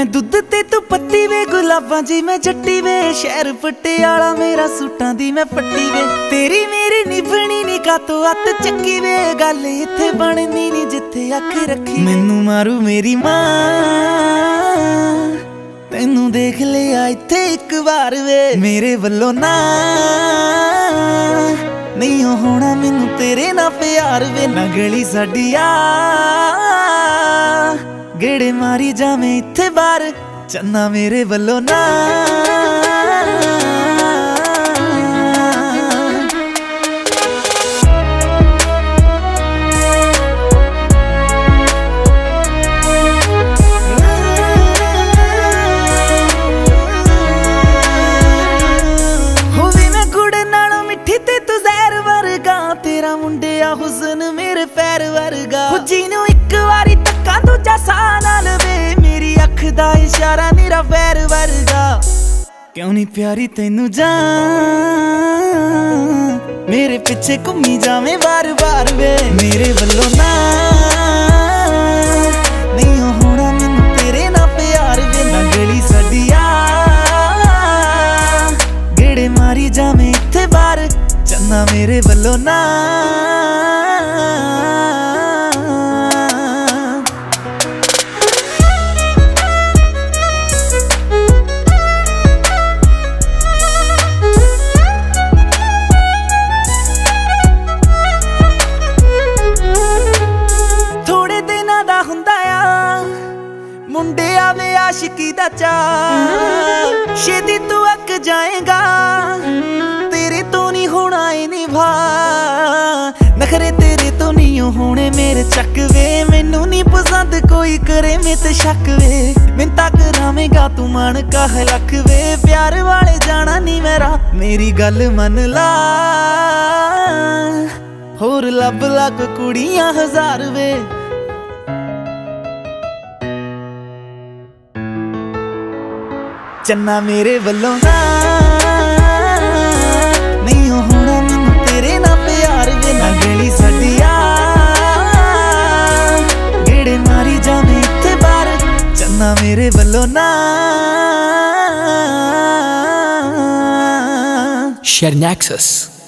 दुध ते तू पत्ती वे, गुलाबां जी मैं जट्टी वे, शहर पटियाला मेरा सूटां दी मैं पट्टी वे। तेरी मेरी निभनी नी कातों अत चक्की वे, गल इत्थे बनदी नी जिथे अख रखी। मैनू मारू मेरी मां, तैनू देख लिया इत्थे एक बार वे, मेरे वल्लों ना नहीं होना मैनू तेरे ना प्यार वे। ना गली साडी आ गेड़े मारी जावे इत्थे बार, चन्ना मेरे वल्लों ना। तेरा मुंडिया हुसन मेरे पैर वर्गा, जीनू एक बारी तक्का दूजा साह ना लवे, मेरी अख दा इशारा मेरा पैर वर्गा। क्यों नहीं प्यारी तैनू जान, मेरे पिछे घूमी जावे बार बार वे, मेरे वल्लों ना नहीं होना मैनू तेरे ना प्यार वे। ना गली साडी आ गेड़े मारी जावे इत्थे बार, चन्ना मेरे वल्लों ना। थोड़े दिनां दा हुंदा आ मुंडे आवे आशिकी दा चा, छेती तू अक जाएगा तेरे तो नहीं होना ए निभा। नखरे तेरे तो नहीं होने मेरे चक वे, मैनू नहीं पसंद कोई करे मैं ते शक वे। मिन्नतां करावेगा तू मन कह लख वे, प्यार वाले जाना नहीं मेरा मेरी गल मन ला, होर लब लग कुड़ियां हजार वे। चन्ना मेरे वल्लों ना नहीं होना मैनू तेरे ना प्यार वे। ना गली साडी आ गेड़े मारी जावे इत्थे बार, चन्ना मेरे वल्लों ना। Sharenaxis.